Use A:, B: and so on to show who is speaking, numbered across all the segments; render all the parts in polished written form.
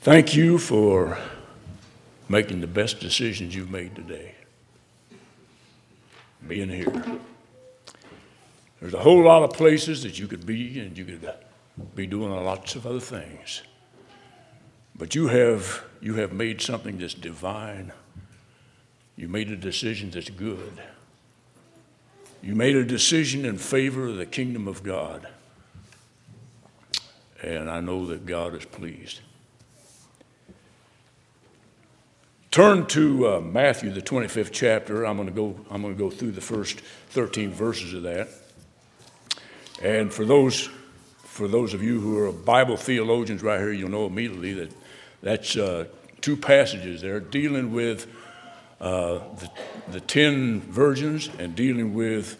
A: Thank you for making the best decisions you've made today. Being here. There's a whole lot of places that you could be, and you could be doing lots of other things. But you have made something that's divine. You made a decision that's good. You made a decision in favor of the kingdom of God. And I know that God is pleased. Turn to Matthew, the 25th chapter. I'm going to go through the first 13 verses of that. And for those of you who are Bible theologians right here, you'll know immediately that that's two passages there dealing with the 10 virgins and dealing with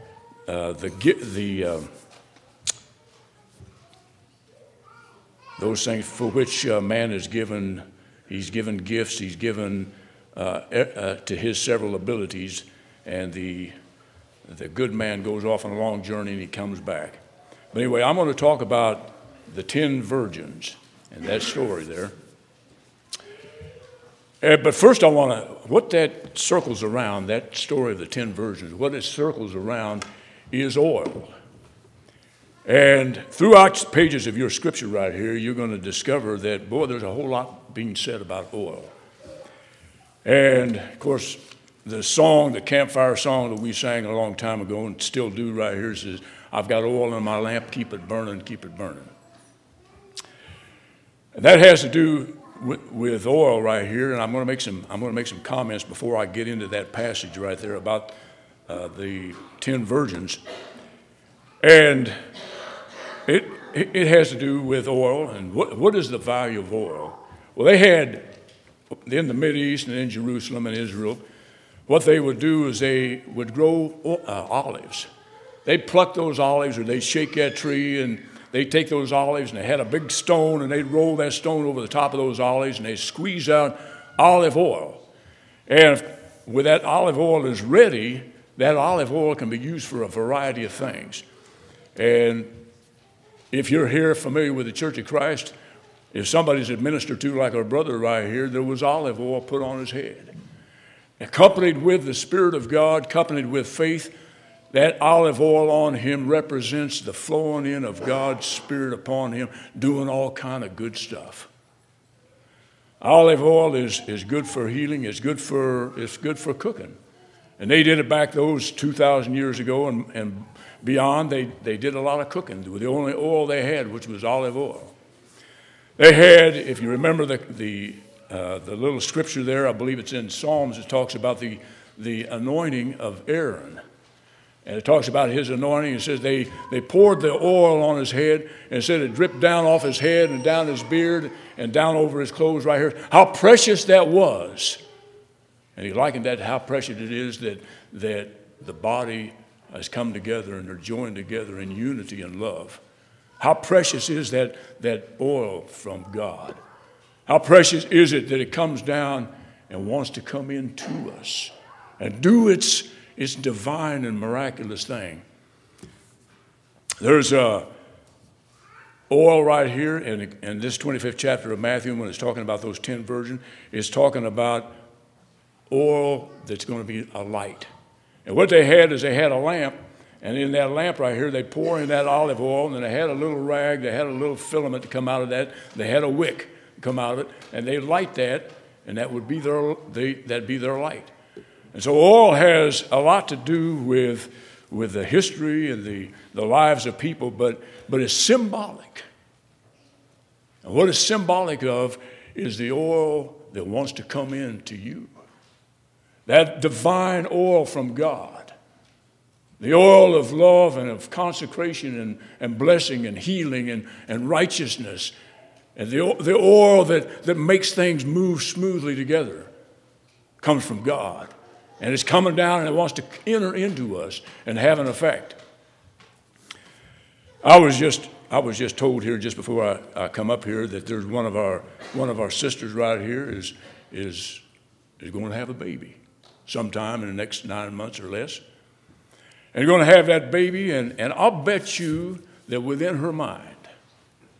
A: those things for which man is given. He's given gifts. He's given to his several abilities, and the good man goes off on a long journey and he comes back. But anyway, I'm going to talk about the 10 virgins and that story there. But first, what that circles around, that story of the 10 virgins, what it circles around is oil. And throughout the pages of your scripture right here, you're going to discover that, boy, there's a whole lot being said about oil. And, of course, the campfire song that we sang a long time ago and still do right here says, I've got oil in my lamp, keep it burning, keep it burning. And that has to do with oil right here, and I'm going to make some comments before I get into that passage right there about the 10 virgins. And it has to do with oil, and what is the value of oil? Well, they had, in the Mideast and in Jerusalem and Israel, what they would do is they would grow olives. They'd pluck those olives, or they'd shake that tree, and they'd take those olives, and they had a big stone, and they'd roll that stone over the top of those olives, and they'd squeeze out olive oil. And when that olive oil is ready, that olive oil can be used for a variety of things. And if you're here familiar with the Church of Christ, if somebody's administered to like our brother right here, there was olive oil put on his head. Accompanied with the Spirit of God, accompanied with faith, that olive oil on him represents the flowing in of God's Spirit upon him, doing all kind of good stuff. Olive oil is good for healing. It's good for cooking. And they did it back those 2,000 years ago and beyond. They did a lot of cooking with the only oil they had, which was olive oil. They had, if you remember the little scripture there, I believe it's in Psalms, it talks about the anointing of Aaron. And it talks about his anointing. It says they poured the oil on his head, and it said it dripped down off his head and down his beard and down over his clothes right here. How precious that was. And he likened that to how precious it is that the body has come together and they're joined together in unity and love. How precious is that oil from God? How precious is it that it comes down and wants to come into us and do its divine and miraculous thing. There's oil right here in this 25th chapter of Matthew, when it's talking about those 10 virgins, it's talking about oil that's going to be a light. And what they had is they had a lamp, and in that lamp right here, they pour in that olive oil, and then they had a little rag, they had a little filament to come out of that, they had a wick come out of it, and they light that, and that'd be their light. And so oil has a lot to do with the history and the lives of people, but it's symbolic. And what it's symbolic of is the oil that wants to come into you. That divine oil from God. The oil of love and of consecration and blessing and healing and righteousness. And the oil that makes things move smoothly together comes from God. And it's coming down and it wants to enter into us and have an effect. I was just told here just before I come up here that there's one of our sisters right here is going to have a baby sometime in the next 9 months or less. And you're going to have that baby, and I'll bet you that within her mind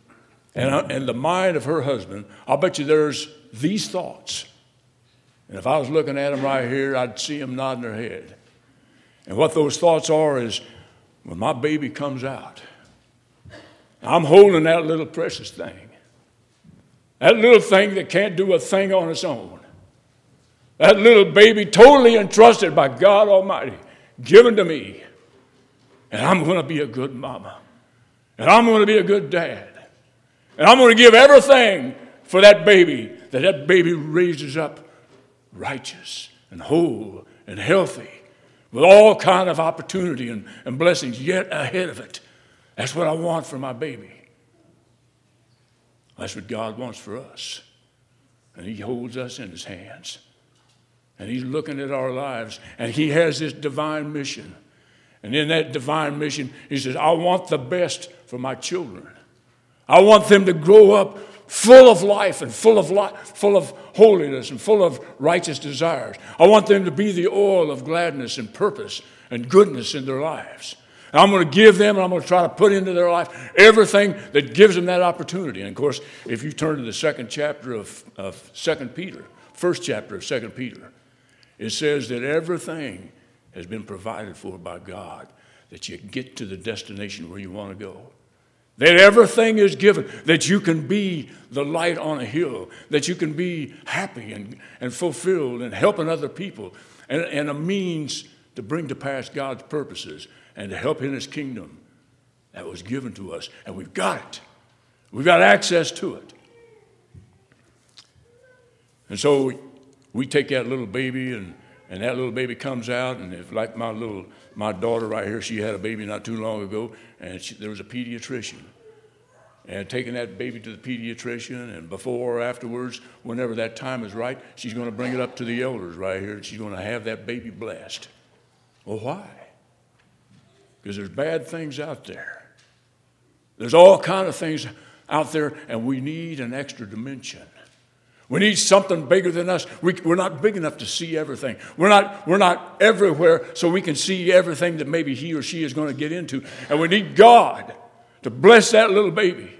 A: and the mind of her husband, I'll bet you there's these thoughts. And if I was looking at them right here, I'd see them nodding their head. And what those thoughts are is, when my baby comes out, I'm holding that little precious thing. That little thing that can't do a thing on its own. That little baby totally entrusted by God Almighty, given to me. And I'm going to be a good mama. And I'm going to be a good dad. And I'm going to give everything for that baby raises up righteous and whole and healthy with all kind of opportunity and blessings yet ahead of it. That's what I want for my baby. That's what God wants for us. And he holds us in his hands. And he's looking at our lives. And he has this divine mission. And in that divine mission, he says, I want the best for my children. I want them to grow up full of life and full of holiness and full of righteous desires. I want them to be the oil of gladness and purpose and goodness in their lives. And I'm going to give them, and I'm going to try to put into their life everything that gives them that opportunity. And of course, if you turn to the second chapter of 2 Peter, first chapter of 2 Peter, it says that everything has been provided for by God, that you get to the destination where you want to go. That everything is given, that you can be the light on a hill, that you can be happy and fulfilled and helping other people, and a means to bring to pass God's purposes and to help in his kingdom. That was given to us, and we've got it. We've got access to it. And so we take that little baby, and that little baby comes out, and if, like my daughter right here, she had a baby not too long ago, and there was a pediatrician. And taking that baby to the pediatrician, and before or afterwards, whenever that time is right, she's going to bring it up to the elders right here, and she's going to have that baby blessed. Well, why? Because there's bad things out there. There's all kind of things out there, and we need an extra dimension. We need something bigger than us. We're not big enough to see everything. We're not everywhere so we can see everything that maybe he or she is going to get into. And we need God to bless that little baby.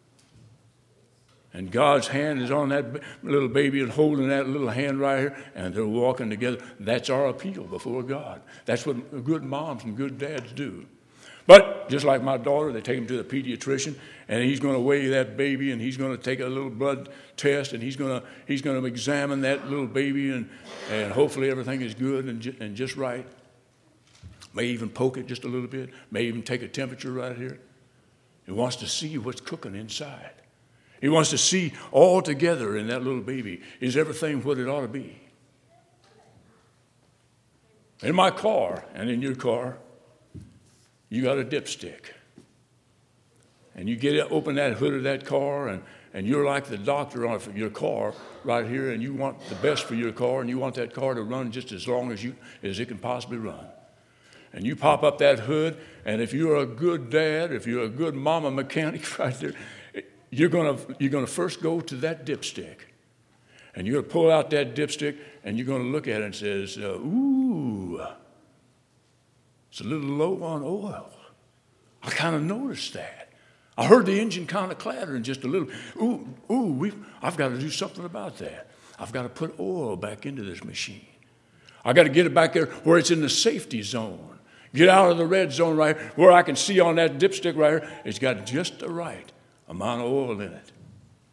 A: And God's hand is on that little baby and holding that little hand right here, and they're walking together. That's our appeal before God. That's what good moms and good dads do. But just like my daughter, they take him to the pediatrician, and he's going to weigh that baby, and he's going to take a little blood test, and he's going to examine that little baby, and hopefully everything is good and just right. May even poke it just a little bit. May even take a temperature right here. He wants to see what's cooking inside. He wants to see all together in that little baby. Is everything what it ought to be? In my car and in your car, you got a dipstick. And you open that hood of that car, and you're like the doctor on your car right here, and you want the best for your car, and you want that car to run just as long as it can possibly run. And you pop up that hood, and if you're a good dad, if you're a good mama mechanic right there, you're gonna first go to that dipstick. And you're going to pull out that dipstick, and you're going to look at it and says, ooh, it's a little low on oil. I kind of noticed that. I heard the engine kind of clattering just a little. I've got to do something about that. I've got to put oil back into this machine. I got to get it back there where it's in the safety zone. Get out of the red zone right where I can see on that dipstick right here, it's got just the right amount of oil in it.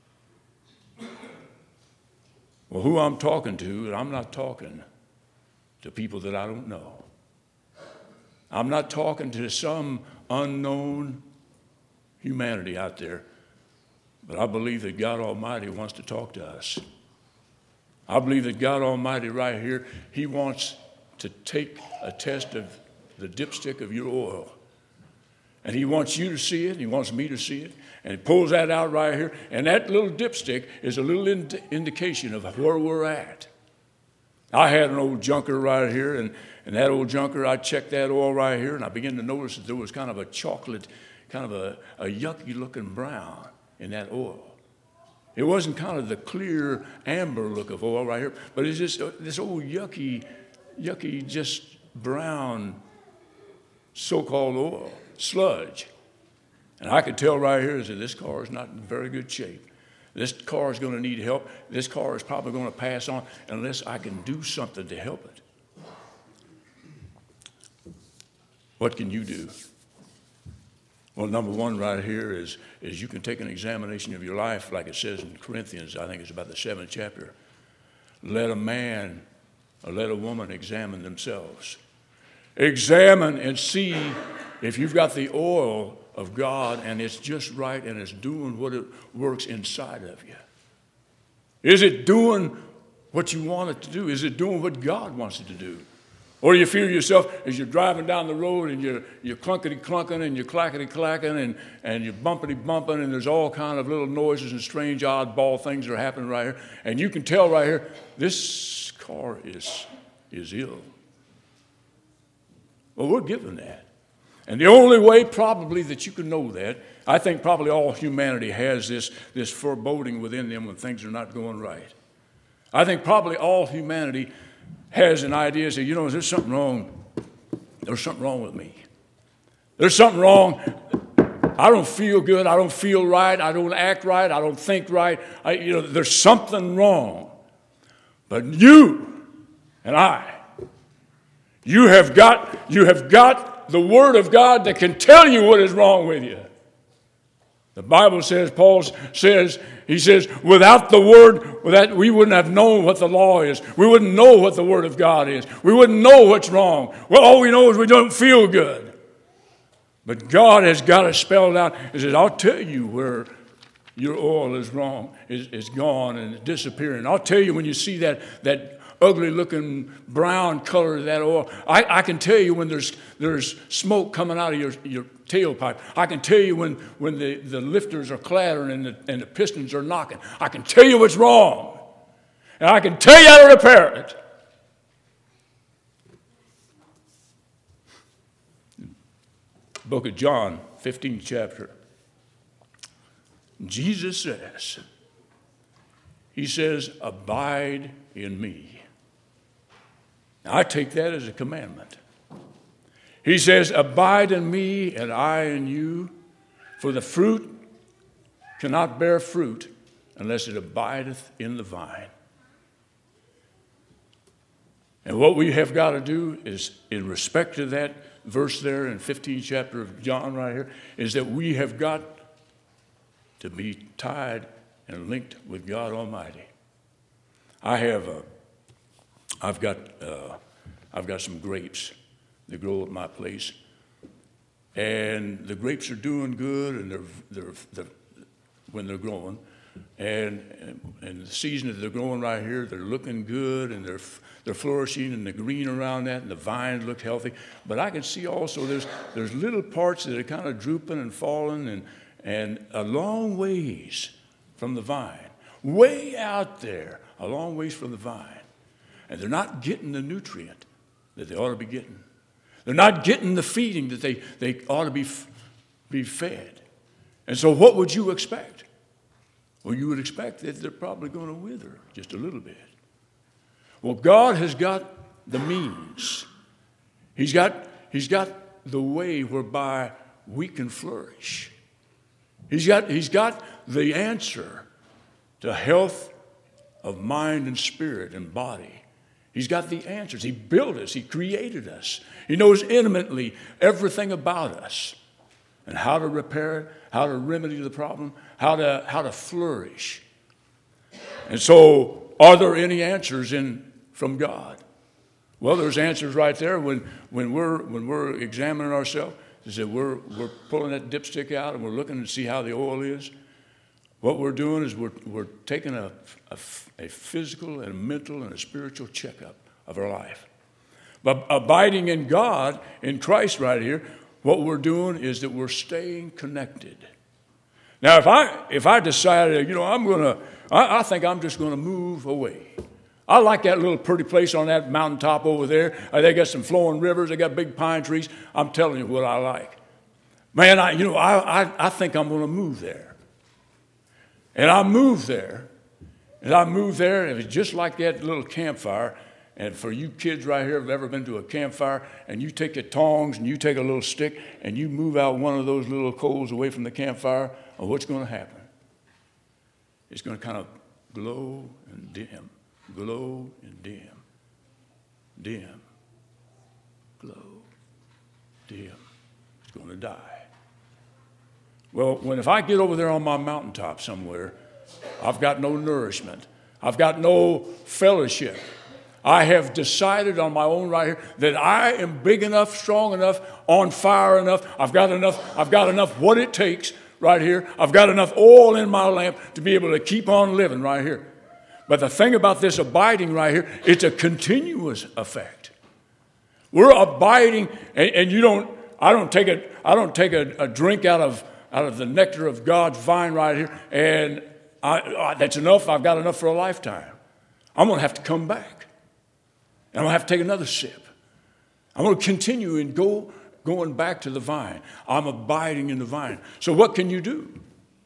A: Well, who I'm talking to, and I'm not talking to people that I don't know. I'm not talking to some unknown humanity out there, but I believe that God Almighty wants to talk to us. I believe that God Almighty right here, he wants to take a test of the dipstick of your oil. And he wants you to see it, and he wants me to see it, and he pulls that out right here, and that little dipstick is a little indication of where we're at. I had an old junker right here, and that old junker, I checked that oil right here, and I began to notice that there was kind of a chocolate, kind of a yucky-looking brown in that oil. It wasn't kind of the clear amber look of oil right here, but it's just this old yucky, just brown so-called oil, sludge. And I could tell right here that this car is not in very good shape. This car is going to need help. This car is probably going to pass on unless I can do something to help it. What can you do? Well, number one right here is you can take an examination of your life, like it says in Corinthians, I think it's about the 7th chapter. Let a man or let a woman examine themselves. Examine and see if you've got the oil of God and it's just right and it's doing what it works inside of you. Is it doing what you want it to do? Is it doing what God wants it to do? Or you feel yourself as you're driving down the road and you're clunkety-clunking and you're clackety-clacking and you're bumpity-bumping and there's all kind of little noises and strange oddball things that are happening right here. And you can tell right here, this car is ill. Well, we're given that. And the only way probably that you can know that, I think probably all humanity has this foreboding within them when things are not going right. I think probably all humanity has an idea, say, there's something wrong. There's something wrong with me. There's something wrong. I don't feel good. I don't feel right. I don't act right. I don't think right. There's something wrong. But you and I, you have got the Word of God that can tell you what is wrong with you. The Bible says, Paul says, he says, without the Word, we wouldn't have known what the law is. We wouldn't know what the Word of God is. We wouldn't know what's wrong. Well, all we know is we don't feel good. But God has got it spelled out. He says, I'll tell you where your oil is wrong, is gone and disappearing. I'll tell you when you see that ugly-looking brown color of that oil. I can tell you when there's smoke coming out of your tailpipe. I can tell you when the lifters are clattering and the pistons are knocking. I can tell you what's wrong. And I can tell you how to repair it. Book of John, 15th chapter. Jesus says, he says, abide in me. Now, I take that as a commandment. He says, abide in me and I in you, for the fruit cannot bear fruit unless it abideth in the vine. And what we have got to do is, in respect to that verse there in 15th chapter of John right here, is that we have got to be tied and linked with God Almighty. I've got some grapes that grow at my place, and the grapes are doing good, and they're when they're growing, and the season that they're growing right here, they're looking good, and they're flourishing, and the green around that, and the vines look healthy. But I can see also there's little parts that are kind of drooping and falling, and a long ways from the vine, way out there, a long ways from the vine. And they're not getting the nutrient that they ought to be getting. They're not getting the feeding that they ought to be fed. And so what would you expect? Well, you would expect that they're probably going to wither just a little bit. Well, God has got the means. He's got the way whereby we can flourish. He's got the answer to health of mind and spirit and body. He's got the answers. He built us. He created us. He knows intimately everything about us and how to repair it, how to remedy the problem, how to flourish. And so, are there any answers from God? Well, there's answers right there when we're examining ourselves. Is that we're pulling that dipstick out and we're looking to see how the oil is. What we're doing is we're taking a physical and a mental and a spiritual checkup of our life. But abiding in God, in Christ right here, what we're doing is that we're staying connected. Now, if I decided, I think I'm just going to move away. I like that little pretty place on that mountaintop over there. They got some flowing rivers. They got big pine trees. I'm telling you what I like. Man, I think I'm going to move there. And I moved there. And it's just like that little campfire. And for you kids right here who've ever been to a campfire, and you take your tongs and you take a little stick and you move out one of those little coals away from the campfire, what's going to happen? It's going to kind of glow and dim, glow and dim, dim, glow, dim. It's going to die. Well, if I get over there on my mountaintop somewhere, I've got no nourishment. I've got no fellowship. I have decided on my own right here that I am big enough, strong enough, on fire enough. I've got enough what it takes right here. I've got enough oil in my lamp to be able to keep on living right here. But the thing about this abiding right here, it's a continuous effect. We're abiding, and I don't take a drink out of the nectar of God's vine right here, and that's enough. I've got enough for a lifetime. I'm going to have to come back. And I'm going to have to take another sip. I'm going to continue and going back to the vine. I'm abiding in the vine. So what can you do?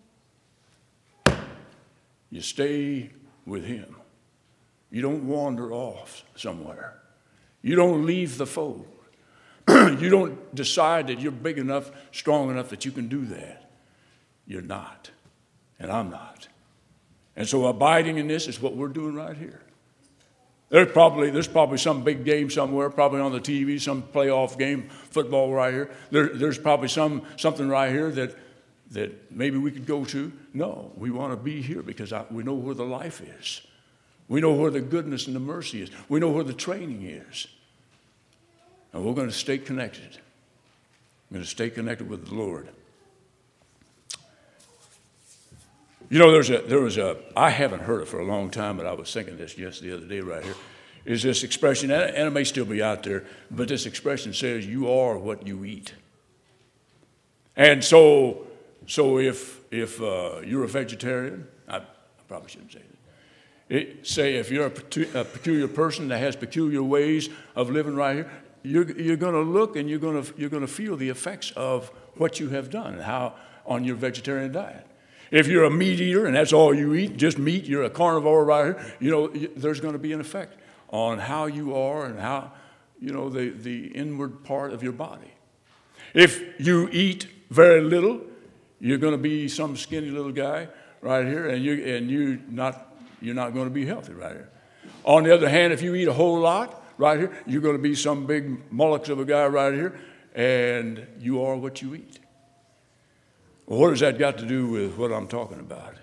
A: You stay with him. You don't wander off somewhere. You don't leave the fold. You don't decide that you're big enough, strong enough that you can do that. You're not. And I'm not. And so abiding in this is what we're doing right here. There's probably some big game somewhere, probably on the TV, some playoff game, football right here. There's probably something right here that maybe we could go to. No, we want to be here because we know where the life is. We know where the goodness and the mercy is. We know where the training is. And we're going to stay connected. We're going to stay connected with the Lord. You know, I haven't heard it for a long time, but I was thinking this just the other day right here, is this expression, and it may still be out there, but this expression says, you are what you eat. And so if you're a vegetarian, I probably shouldn't say that. Say if you're a peculiar person that has peculiar ways of living right here, you're going to look and you're going to feel the effects of what you have done and how on your vegetarian diet. If you're a meat eater and that's all you eat, just meat, you're a carnivore right here, there's going to be an effect on how you are and how, the inward part of your body. If you eat very little, you're going to be some skinny little guy right here, and you're not going to be healthy right here. On the other hand, if you eat a whole lot right here, you're going to be some big mullocks of a guy right here, and you are what you eat. Well, what has that got to do with what I'm talking about?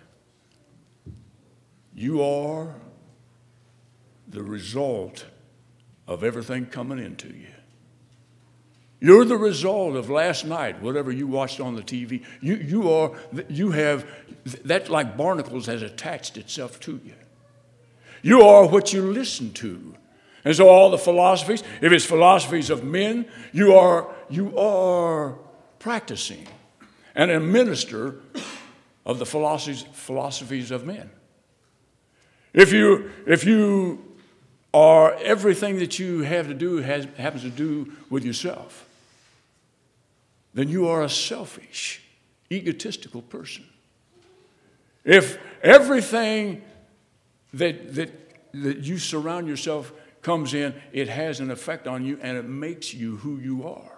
A: You are the result of everything coming into you. You're the result of last night, whatever you watched on the TV. You have, that like barnacles has attached itself to you. You are what you listen to. And so all the philosophies, if it's philosophies of men, you are practicing and a minister of the philosophies of men. If you are everything that you have to do happens to do with yourself, then you are a selfish, egotistical person. If everything that you surround yourself comes in, it has an effect on you and it makes you who you are.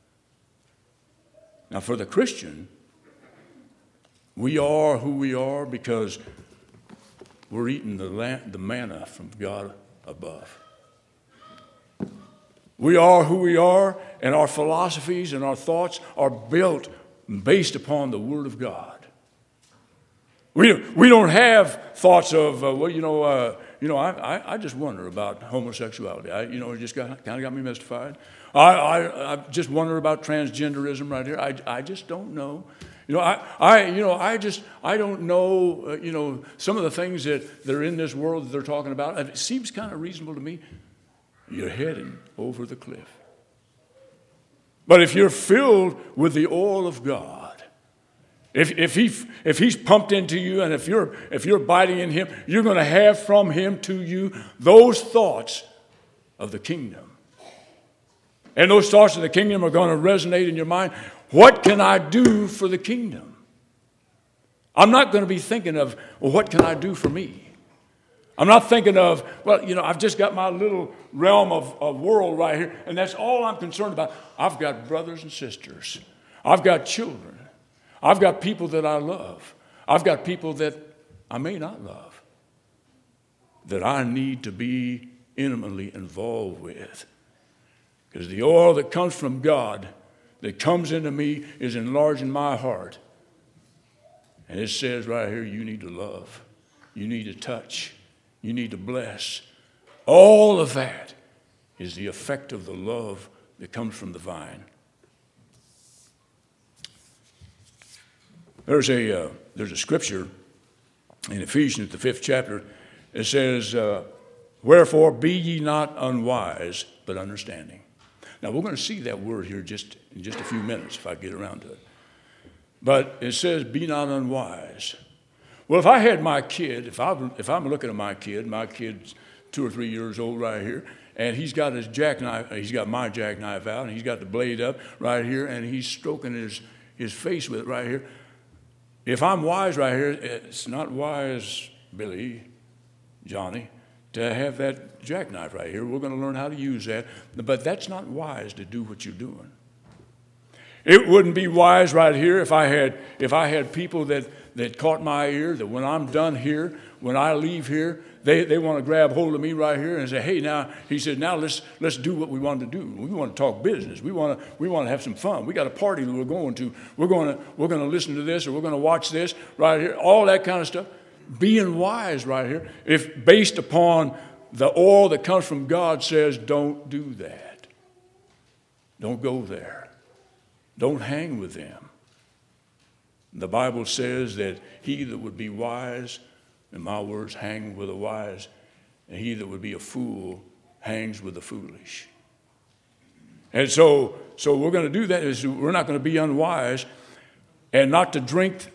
A: Now, for the Christian, we are who we are because we're eating the manna from God above. We are who we are, and our philosophies and our thoughts are built based upon the Word of God. We don't have thoughts of, I just wonder about homosexuality. It just kind of got me mystified. I just wonder about transgenderism right here. I just don't know. I don't know, some of the things that are in this world that they're talking about. It seems kind of reasonable to me. You're heading over the cliff. But if you're filled with the oil of God, if he's pumped into you, and if you're abiding in him, you're going to have from him to you those thoughts of the kingdom. And those thoughts of the kingdom are going to resonate in your mind. What can I do for the kingdom? I'm not going to be thinking of, well, what can I do for me? I'm not thinking of, I've just got my little realm of world right here, and that's all I'm concerned about. I've got brothers and sisters. I've got children. I've got people that I love. I've got people that I may not love, that I need to be intimately involved with. Because the oil that comes from God, that comes into me, is enlarging my heart. And it says right here, you need to love. You need to touch. You need to bless. All of that is the effect of the love that comes from the vine. There's a scripture in Ephesians, the 5th chapter. It says, wherefore be ye not unwise, but understanding. Now, we're going to see that word here in just a few minutes if I get around to it. But it says, be not unwise. Well, if I had my kid, if I'm looking at my kid's 2 or 3 years old right here, and he's got his jackknife, he's got my jackknife out, and he's got the blade up right here, and he's stroking his face with it right here. If I'm wise right here, it's not wise, Billy, Johnny, to have that jackknife right here. We're going to learn how to use that, but that's not wise to do what you're doing. It wouldn't be wise right here if I had people that caught my ear, that when I'm done here, when I leave here, they want to grab hold of me right here and say, hey, now, he said, now let's do what we want to do. We want to talk business. We want to have some fun. We got a party that we're going to. We're going to listen to this, or we're going to watch this right here, all that kind of stuff. Being wise right here, if based upon the oil that comes from God, says don't do that. Don't go there. Don't hang with them. The Bible says that he that would be wise, in my words, hang with the wise, and he that would be a fool hangs with the foolish. And so we're going to do that. We're not going to be unwise and not drink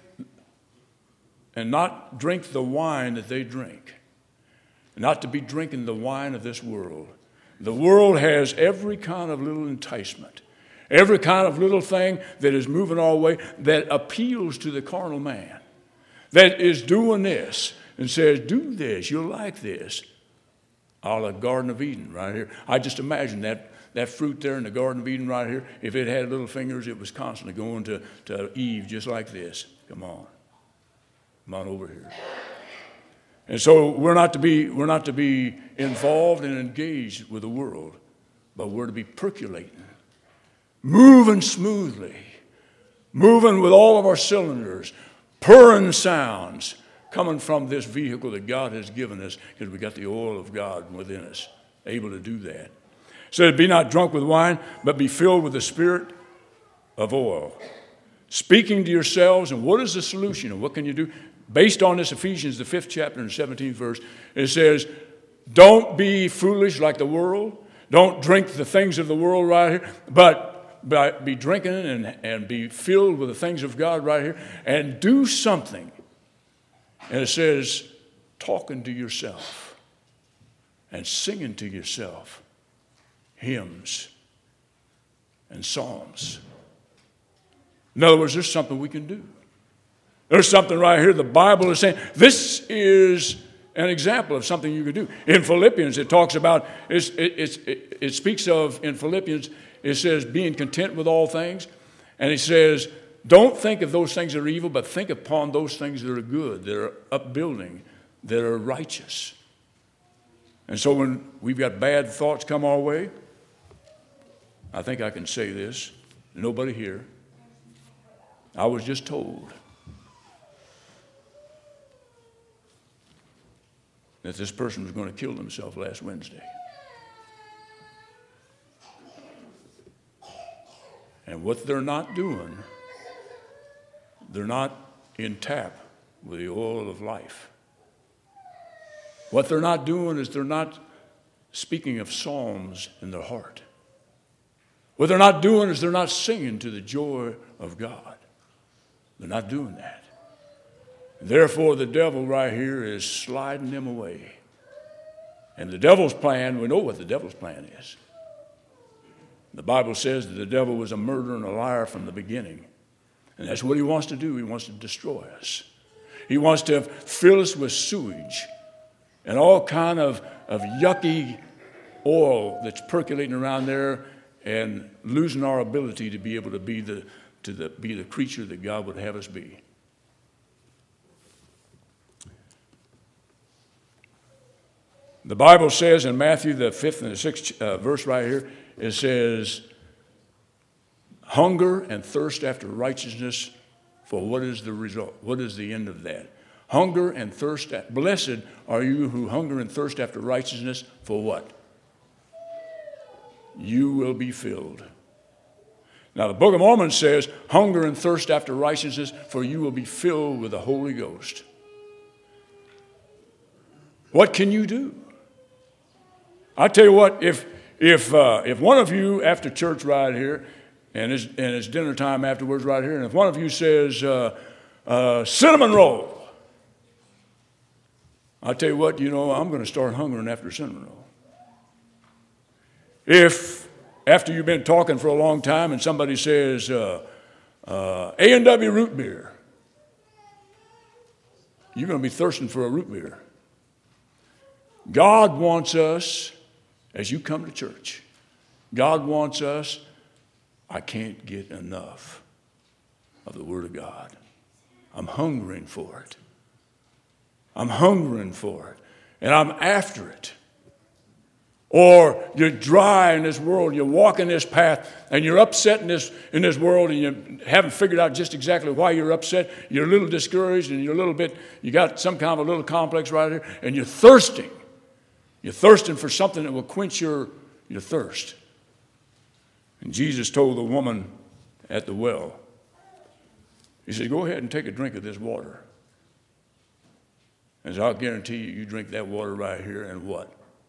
A: the wine that they drink. Not to be drinking the wine of this world. The world has every kind of little enticement. Every kind of little thing that is moving our way that appeals to the carnal man, that is doing this and says, do this, you'll like this. A la Garden of Eden right here. I just imagine that fruit there in the Garden of Eden right here, if it had little fingers, it was constantly going to Eve just like this. Come on over here. And so we're not to be involved and engaged with the world, but we're to be percolating. Moving smoothly, moving with all of our cylinders, purring sounds coming from this vehicle that God has given us because we got the oil of God within us, able to do that. So be not drunk with wine, but be filled with the Spirit of oil. Speaking to yourselves, and what is the solution and what can you do? Based on this Ephesians, the 5th chapter and 17th verse, it says, don't be foolish like the world. Don't drink the things of the world right here, but be drinking and be filled with the things of God right here and do something. And it says, talking to yourself and singing to yourself hymns and psalms. In other words, there's something we can do. There's something right here the Bible is saying. This is an example of something you can do. In Philippians, it talks about, it speaks of, in Philippians, it says being content with all things. And it says, don't think of those things that are evil, but think upon those things that are good, that are upbuilding, that are righteous. And so when we've got bad thoughts come our way, I think I can say this, nobody here, I was just told that this person was going to kill themselves last Wednesday. And what they're not doing, they're not in tap with the oil of life. What they're not doing is they're not speaking of psalms in their heart. What they're not doing is they're not singing to the joy of God. They're not doing that. Therefore, the devil right here is sliding them away. And the devil's plan, we know what the devil's plan is. The Bible says that the devil was a murderer and a liar from the beginning. And that's what he wants to do. He wants to destroy us. He wants to fill us with sewage and all kind of yucky oil that's percolating around there and losing our ability to be able to be the creature that God would have us be. The Bible says in Matthew, the 5th and the 6th verse right here, it says, hunger and thirst after righteousness, for what is the result? What is the end of that? Hunger and thirst. Blessed are you who hunger and thirst after righteousness, for what? You will be filled. Now the Book of Mormon says, hunger and thirst after righteousness, for you will be filled with the Holy Ghost. What can you do? I tell you what, if one of you after church right here, and it's dinner time afterwards right here, and if one of you says cinnamon roll, I tell you what, I'm going to start hungering after cinnamon roll. If after you've been talking for a long time and somebody says A&W root beer, you're going to be thirsting for a root beer. God wants us, as you come to church, God wants us, I can't get enough of the Word of God. I'm hungering for it. I'm hungering for it. And I'm after it. Or you're dry in this world, you're walking this path, and you're upset in this world, and you haven't figured out just exactly why you're upset. You're a little discouraged, and you got some kind of a little complex right here, and you're thirsting. You're thirsting for something that will quench your thirst. And Jesus told the woman at the well, he said, go ahead and take a drink of this water. And I'll guarantee you drink that water right here, and what?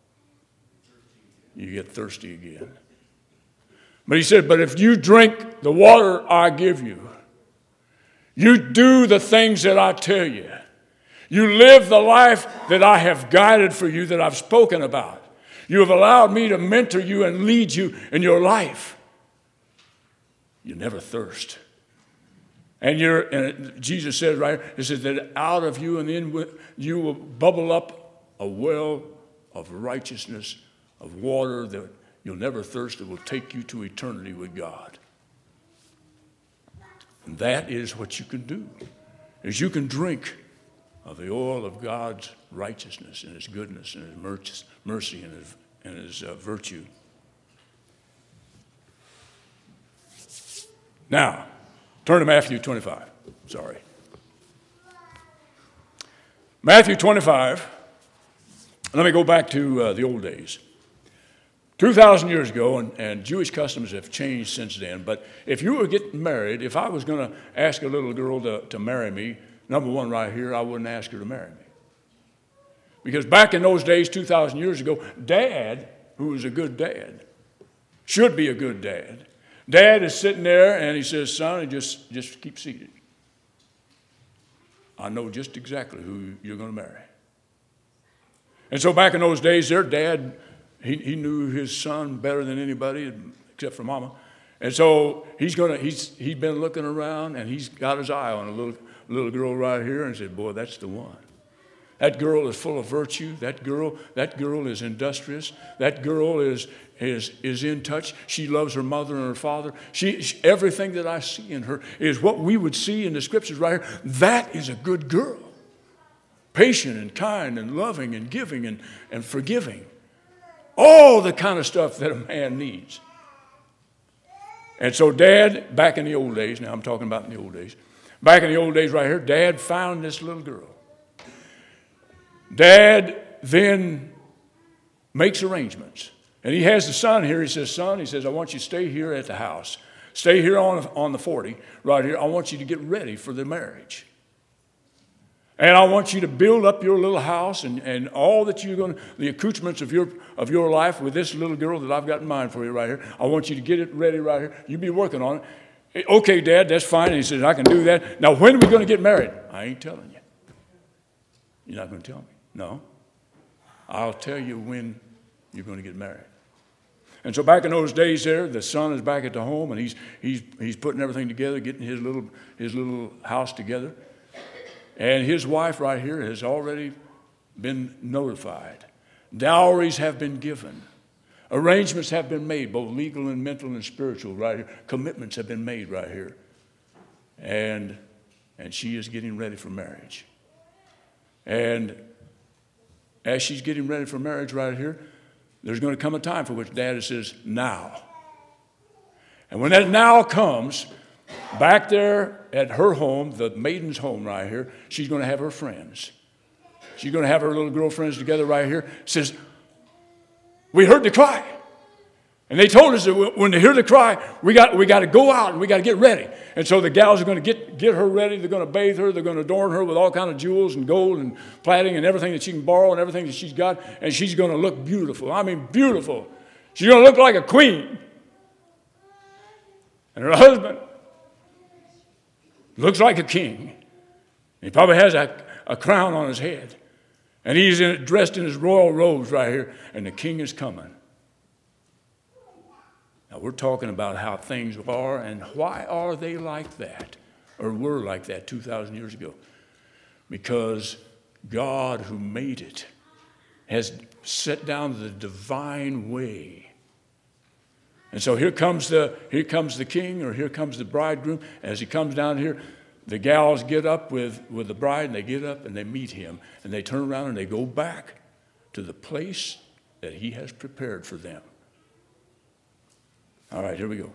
A: You get thirsty again. But he said, but if you drink the water I give you, you do the things that I tell you, you live the life that I have guided for you, that I've spoken about. You have allowed me to mentor you and lead you in your life. You never thirst. And Jesus says right here, he says that out of you and in you will bubble up a well of righteousness, of water that you'll never thirst, that will take you to eternity with God. And that is what you can do, is you can drink of the oil of God's righteousness and his goodness and his mercy and his virtue. Now, turn to Matthew 25. Sorry. Matthew 25. Let me go back to the old days. 2,000 years ago, and Jewish customs have changed since then, but if you were getting married, if I was going to ask a little girl to marry me, number one right here, I wouldn't ask her to marry me. Because back in those days, 2,000 years ago, Dad, who was a good dad, should be a good dad. Dad is sitting there and he says, son, just keep seated. I know just exactly who you're going to marry. And so back in those days, their dad, he knew his son better than anybody except for Mama. And so he'd been looking around and he's got his eye on a little girl right here and said, boy, that's the one. That girl is full of virtue. That girl is industrious. That girl is in touch. She loves her mother and her father. Everything that I see in her is what we would see in the scriptures right here. That is a good girl. Patient and kind and loving and giving and forgiving. All the kind of stuff that a man needs. And so Dad, back in the old days, now I'm talking about in the old days, back in the old days right here, Dad found this little girl. Dad then makes arrangements. And he has the son here. He says, son, I want you to stay here at the house. Stay here on the 40 right here. I want you to get ready for the marriage. And I want you to build up your little house and all that the accoutrements of your life with this little girl that I've got in mind for you right here. I want you to get it ready right here. You be working on it. Okay, Dad, that's fine. And he says, I can do that. Now, when are we going to get married? I ain't telling you. You're not going to tell me? No. I'll tell you when you're going to get married. And so back in those days there, the son is back at the home, and he's putting everything together, getting his little house together. And his wife right here has already been notified. Dowries have been given. Arrangements have been made, both legal and mental and spiritual, right here. Commitments have been made right here. And she is getting ready for marriage. And as she's getting ready for marriage right here, there's going to come a time for which Daddy says, now. And when that now comes, back there at her home, the maiden's home right here, she's going to have her friends. She's going to have her little girlfriends together right here. Says, we heard the cry. And they told us that when they hear the cry, we got to go out and we got to get ready. And so the gals are going to get her ready. They're going to bathe her. They're going to adorn her with all kind of jewels and gold and plating and everything that she can borrow and everything that she's got. And she's going to look beautiful. I mean, beautiful. She's going to look like a queen. And her husband looks like a king. He probably has a crown on his head. And he's dressed in his royal robes right here. And the king is coming. Now, we're talking about how things are and why are they like that or were like that 2,000 years ago. Because God, who made it, has set down the divine way. And so here comes the king or here comes the bridegroom. As he comes down here, the gals get up with the bride and they get up and they meet him. And they turn around and they go back to the place that he has prepared for them. All right, here we go.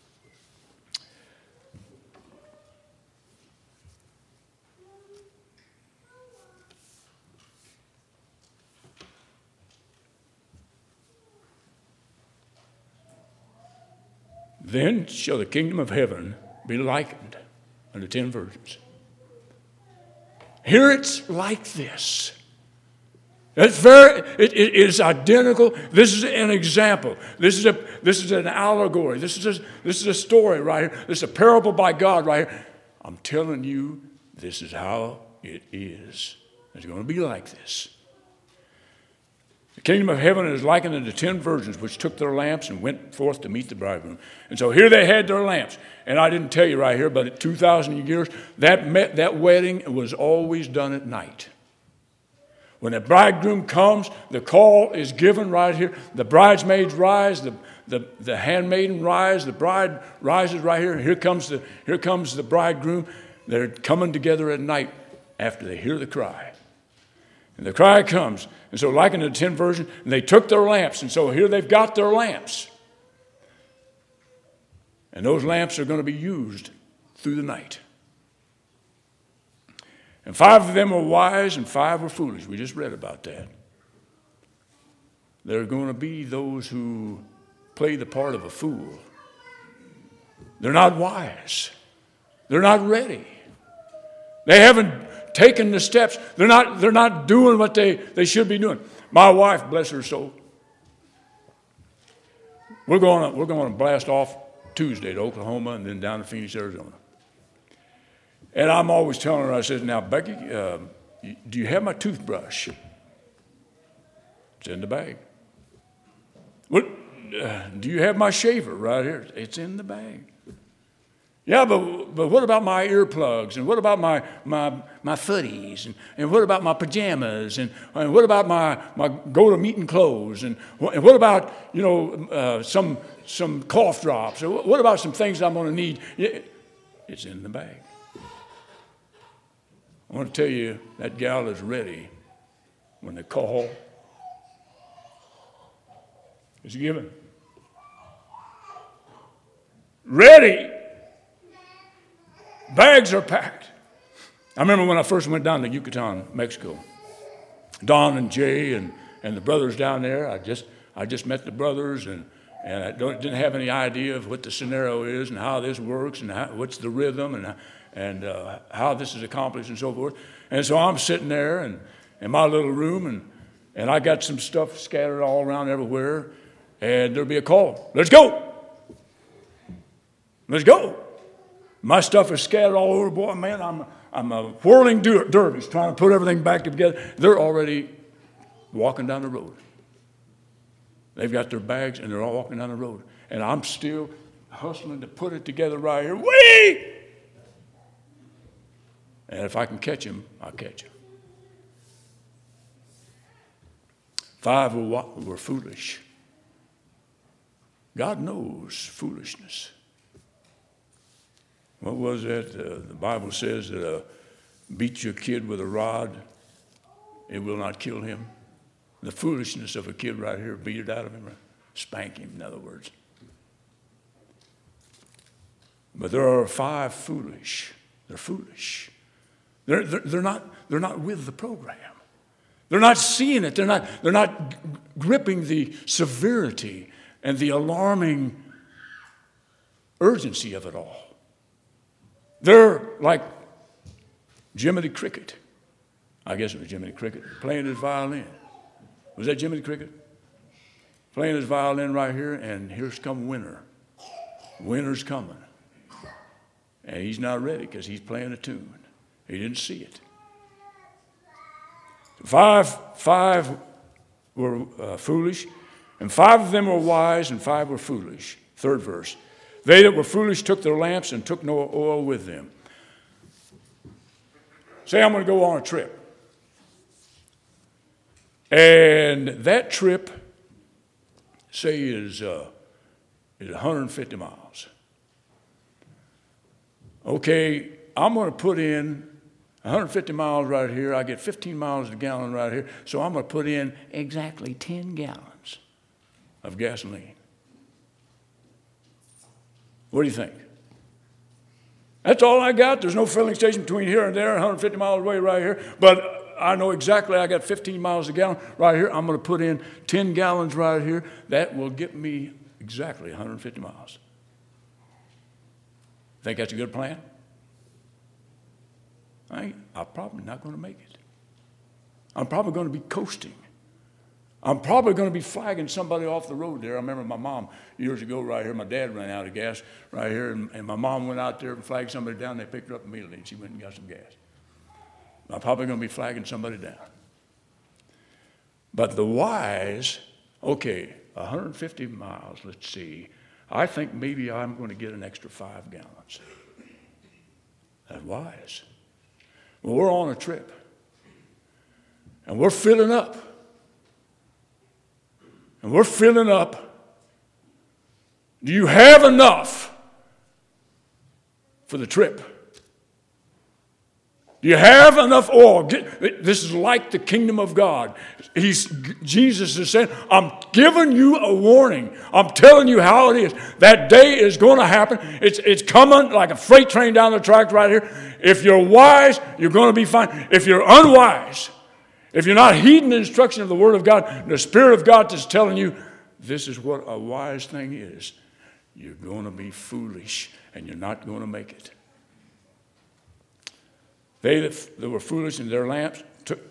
A: Then shall the kingdom of heaven be likened unto 10 virgins. Here it's like this. It is identical. This is an example. This is an allegory. This is a story right here. This is a parable by God right here. I'm telling you, this is how it is. It's going to be like this. The kingdom of heaven is likened unto 10 virgins which took their lamps and went forth to meet the bridegroom. And so here they had their lamps. And I didn't tell you right here, but at 2,000 years, that wedding was always done at night. When the bridegroom comes, the call is given right here. The bridesmaids rise, the handmaiden rise, the bride rises right here. Here comes the bridegroom. They're coming together at night after they hear the cry. And the cry comes. And so like in the 10 virgins, and they took their lamps. And so here they've got their lamps. And those lamps are going to be used through the night. And 5 of them were wise and 5 were foolish. We just read about that. There are going to be those who play the part of a fool. They're not wise. They're not ready. They haven't taken the steps. They're not doing what they should be doing. My wife, bless her soul, we're going to blast off Tuesday to Oklahoma and then down to Phoenix, Arizona. And I'm always telling her, I said, now, Becky, do you have my toothbrush? It's in the bag. What? Do you have my shaver right here? It's in the bag. Yeah, but what about my earplugs? And what about my footies? And what about my pajamas? And what about my go-to-meeting clothes? And what about, some cough drops? Or what about some things I'm going to need? It's in the bag. I want to tell you, that gal is ready when the call is given. Ready. Bags are packed. I remember when I first went down to Yucatan, Mexico. Don and Jay and the brothers down there, I just met the brothers and I didn't have any idea of what the scenario is and how this works and what's the rhythm and how this is accomplished and so forth. And so I'm sitting there in my little room and I got some stuff scattered all around everywhere and there'll be a call. Let's go. Let's go. My stuff is scattered all over. Boy, man, I'm a whirling dervish trying to put everything back together. They're already walking down the road. They've got their bags and they're all walking down the road. And I'm still hustling to put it together right here. Wait! And if I can catch him, I'll catch him. 5 were foolish. God knows foolishness. What was that? The Bible says that beat your kid with a rod, it will not kill him. The foolishness of a kid right here, beat it out of him, right? Spank him, in other words. But there are 5 foolish. They're foolish. They're not with the program. They're not seeing it. They're not gripping the severity and the alarming urgency of it all. They're like Jiminy Cricket. I guess it was Jiminy Cricket playing his violin. Was that Jiminy Cricket? Playing his violin right here, and here's come winter. Winter's coming. And he's not ready because he's playing a tune. He didn't see it. 5 were foolish, and 5 of them were wise, and 5 were foolish. 3rd verse. They that were foolish took their lamps and took no oil with them. Say I'm going to go on a trip. And that trip, say, is 150 miles. Okay, I'm going to put in 150 miles right here. I get 15 miles a gallon right here. So I'm going to put in exactly 10 gallons of gasoline. What do you think? That's all I got. There's no filling station between here and there, 150 miles away right here. But I know exactly I got 15 miles a gallon right here. I'm going to put in 10 gallons right here. That will get me exactly 150 miles. Think that's a good plan? I'm probably not going to make it. I'm probably going to be coasting. I'm probably going to be flagging somebody off the road there. I remember my mom years ago right here. My dad ran out of gas right here, and my mom went out there and flagged somebody down. They picked her up immediately, and she went and got some gas. I'm probably going to be flagging somebody down. But the wise, okay, 150 miles, let's see. I think maybe I'm going to get an extra 5 gallons. That's wise. Well, we're on a trip, and we're filling up. And we're filling up. Do you have enough for the trip? Do you have enough oil? This is like the kingdom of God. Jesus is saying, I'm giving you a warning. I'm telling you how it is. That day is going to happen. It's coming like a freight train down the track right here. If you're wise, you're going to be fine. If you're unwise, if you're not heeding the instruction of the Word of God, the Spirit of God is telling you, this is what a wise thing is. You're going to be foolish, and you're not going to make it. They that were foolish in their lamps,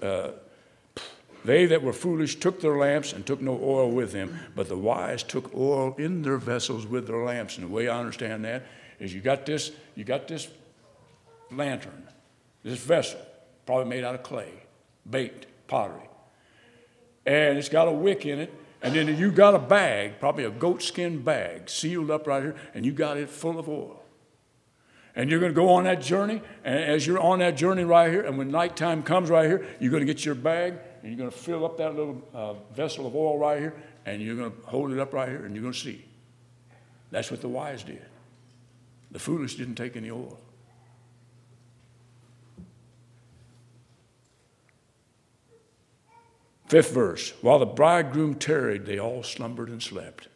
A: they that were foolish took their lamps and took no oil with them, but the wise took oil in their vessels with their lamps. And the way I understand that is you got this lantern, this vessel, probably made out of clay, baked pottery, and it's got a wick in it. And then you got a bag, probably a goatskin bag, sealed up right here, and you got it full of oil. And you're going to go on that journey, and as you're on that journey right here, and when nighttime comes right here, you're going to get your bag, and you're going to fill up that little vessel of oil right here, and you're going to hold it up right here, and you're going to see. That's what the wise did. The foolish didn't take any oil. Fifth verse, while the bridegroom tarried, they all slumbered and slept.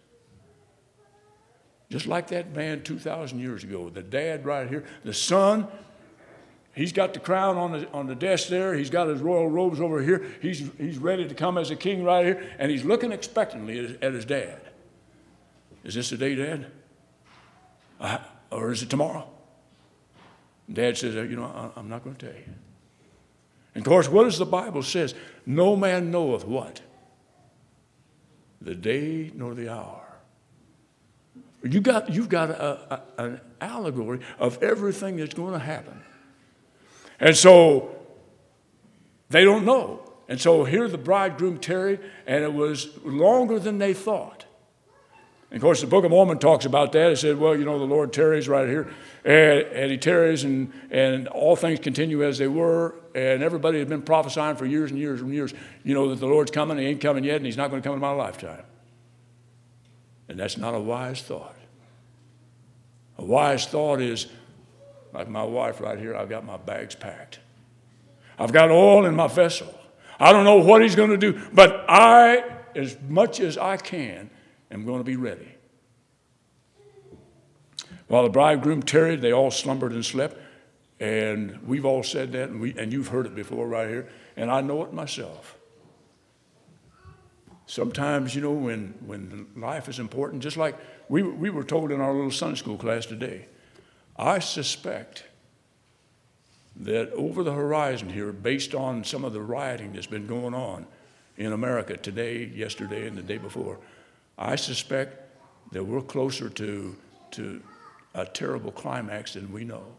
A: Just like that man 2,000 years ago, the dad right here, the son, he's got the crown on the desk there. He's got his royal robes over here. He's ready to come as a king right here, and he's looking expectantly at his dad. Is this the day, Dad? Or is it tomorrow? Dad says, I'm not going to tell you. And of course, what does the Bible says? No man knoweth what? The day nor the hour. You've got an allegory of everything that's going to happen. And so they don't know. And so here the bridegroom tarried, and it was longer than they thought. And of course, the Book of Mormon talks about that. It said, well, the Lord tarries right here. And he tarries, and all things continue as they were. And everybody had been prophesying for years and years and years, that the Lord's coming. He ain't coming yet, and he's not going to come in my lifetime. And that's not a wise thought. A wise thought is, like my wife right here, I've got my bags packed. I've got oil in my vessel. I don't know what he's going to do, but I, as much as I can, am going to be ready. While the bridegroom tarried, they all slumbered and slept. And we've all said that, and you've heard it before right here, and I know it myself. Sometimes, when life is important, just like we were told in our little Sunday school class today, I suspect that over the horizon here, based on some of the rioting that's been going on in America today, yesterday, and the day before, I suspect that we're closer to a terrible climax than we know.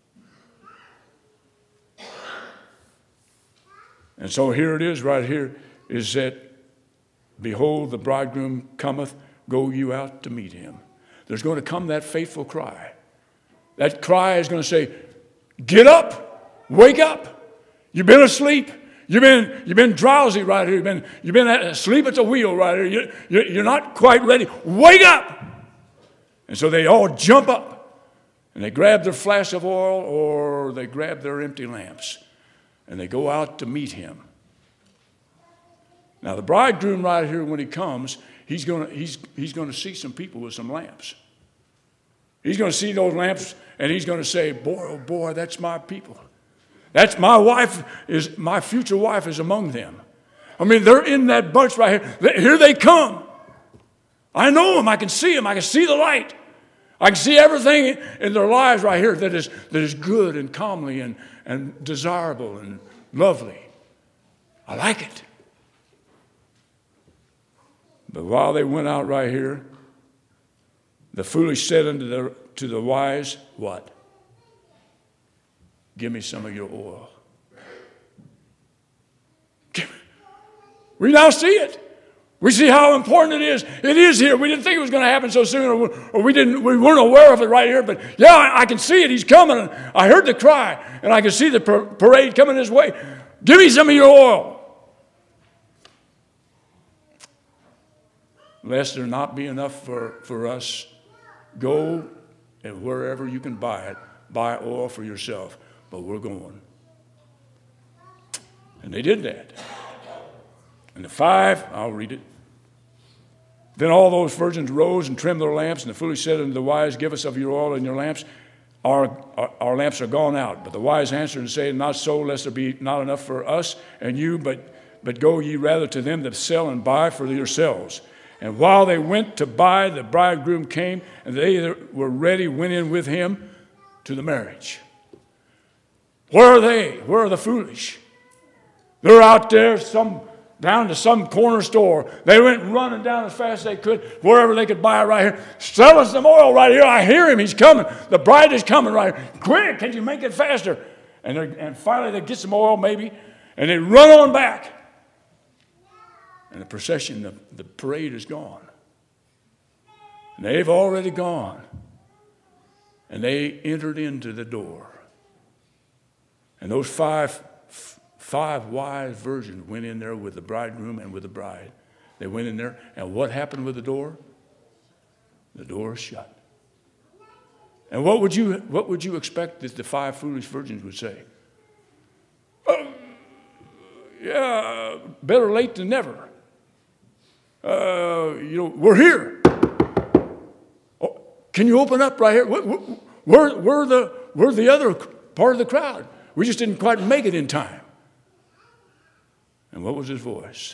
A: And so here it is right here, is that, behold, the bridegroom cometh, go you out to meet him. There's going to come that faithful cry. That cry is going to say, get up, wake up. You've been asleep. You've been drowsy right here. You've been asleep at the wheel right here. You're not quite ready. Wake up! And so they all jump up, and they grab their flask of oil, or they grab their empty lamps, and they go out to meet him. Now the bridegroom right here, when he comes, he's going to see some people with some lamps. He's going to see those lamps, and he's going to say, boy, oh boy, that's my people. That's my wife, my future wife is among them. I mean, they're in that bunch right here. Here they come. I know them. I can see them. I can see the light. I can see everything in their lives right here that is good and comely and desirable and lovely. I like it. But while they went out right here, the foolish said to the wise, what? Give me some of your oil. We now see it. We see how important it is. It is here. We didn't think it was going to happen so soon, or we weren't aware of it right here. But yeah, I can see it. He's coming. I heard the cry, and I can see the parade coming his way. Give me some of your oil. Lest there not be enough for us, go and wherever you can buy it, buy oil for yourself. But we're going. And they did that. And the 5, I'll read it. Then all those virgins rose and trimmed their lamps, and the foolish said unto the wise, give us of your oil and your lamps. Our lamps are gone out. But the wise answered and said, not so, lest there be not enough for us and you, but go ye rather to them that sell and buy for yourselves. And while they went to buy, the bridegroom came, and they that were ready went in with him to the marriage. Where are they? Where are the foolish? They're out there, down to some corner store. They went running down as fast as they could, wherever they could buy it right here. Sell us some oil right here. I hear him. He's coming. The bride is coming right here. Quick, can you make it faster? And finally they get some oil maybe, and they run on back. And the procession, the parade is gone. And they've already gone. And they entered into the door. And those five wise virgins went in there with the bridegroom and with the bride. They went in there, and what happened with the door? The door is shut. And what would you expect that the 5 foolish virgins would say? Yeah, better late than never. We're here. Oh, can you open up right here? We're the other part of the crowd. We just didn't quite make it in time. And what was his voice?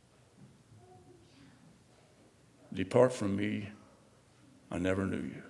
A: Depart from me, I never knew you.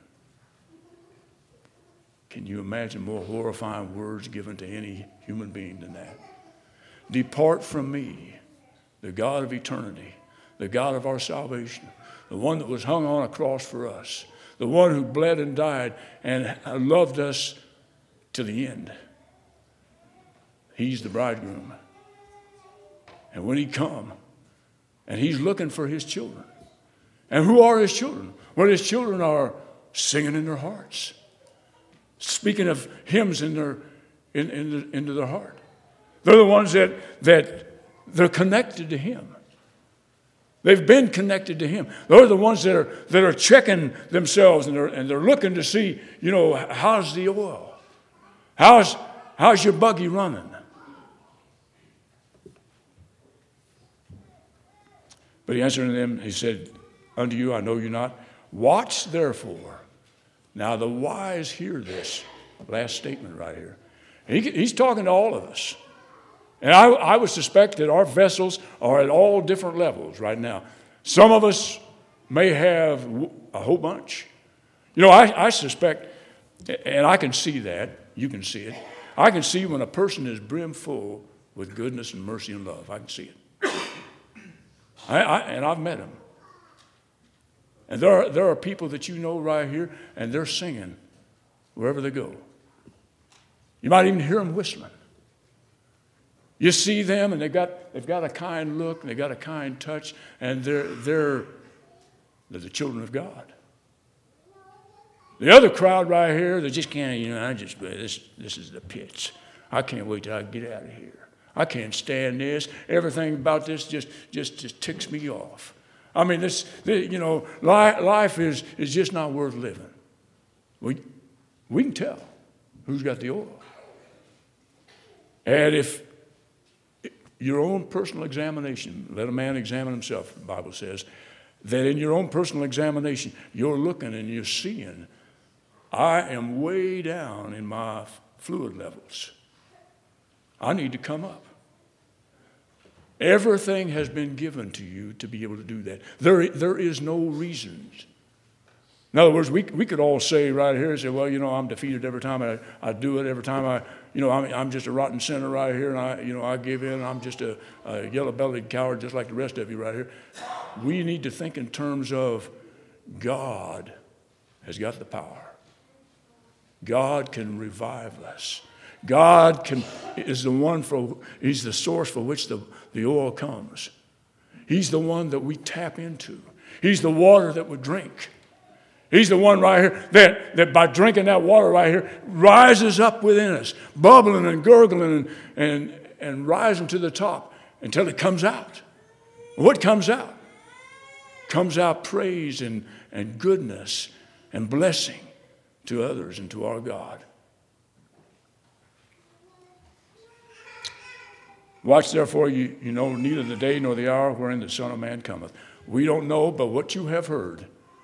A: Can you imagine more horrifying words given to any human being than that? Depart from me, the God of eternity, the God of our salvation, the one that was hung on a cross for us, the one who bled and died and loved us to the end. He's the bridegroom. And when he come, and he's looking for his children, And who are his children? Well, his children are singing in their hearts, speaking of hymns into their heart. They're the ones that they're connected to him. They've been connected to him. They're the ones that are checking themselves, and they're looking to see, how's the oil? How's your buggy running? But he answered them, he said, unto you I know you not. Watch therefore. Now the wise hear this last statement right here. He's talking to all of us. And I would suspect that our vessels are at all different levels right now. Some of us may have a whole bunch. I suspect, and I can see that, you can see it. I can see when a person is brimful with goodness and mercy and love. I can see it. And I've met them. And there are people that right here, and they're singing wherever they go. You might even hear them whistling. You see them, and they've got a kind look, and they've got a kind touch, and they're the children of God. The other crowd right here, they just can't. This is the pits. I can't wait till I get out of here. I can't stand this. Everything about this just ticks me off. I mean, life is just not worth living. We can tell who's got the oil. And if your own personal examination, let a man examine himself, the Bible says, that in your own personal examination, you're looking and you're seeing, I am way down in my fluid levels. I need to come up. Everything has been given to you to be able to do that. There is no reason. In other words, we could all say right here, say, well, I'm defeated every time I do it, every time I'm just a rotten sinner right here, and I give in, I'm just a yellow-bellied coward just like the rest of you right here. We need to think in terms of God has got the power. God can revive us. God is the one he's the source for which the oil comes. He's the one that we tap into. He's the water that we drink. He's the one right here that by drinking that water right here rises up within us, bubbling and gurgling and rising to the top until it comes out. What comes out? Comes out praise and goodness and blessing to others and to our God. Watch therefore, you know neither the day nor the hour wherein the Son of Man cometh. We don't know, but what you have heard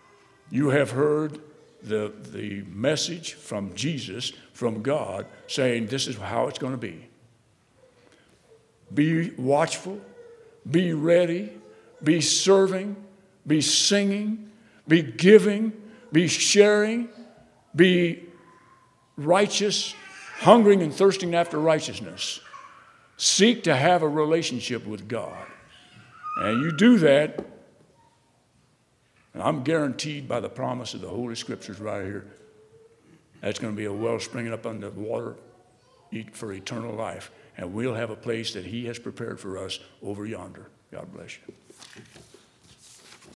A: the message from Jesus, from God, saying this is how it's going to be. Be watchful, be ready, be serving, be singing, be giving, be sharing, be righteous, hungering and thirsting after righteousness. Seek to have a relationship with God. And you do that, and I'm guaranteed by the promise of the Holy Scriptures right here, that's going to be a well springing up under water for eternal life. And we'll have a place that he has prepared for us over yonder. God bless you.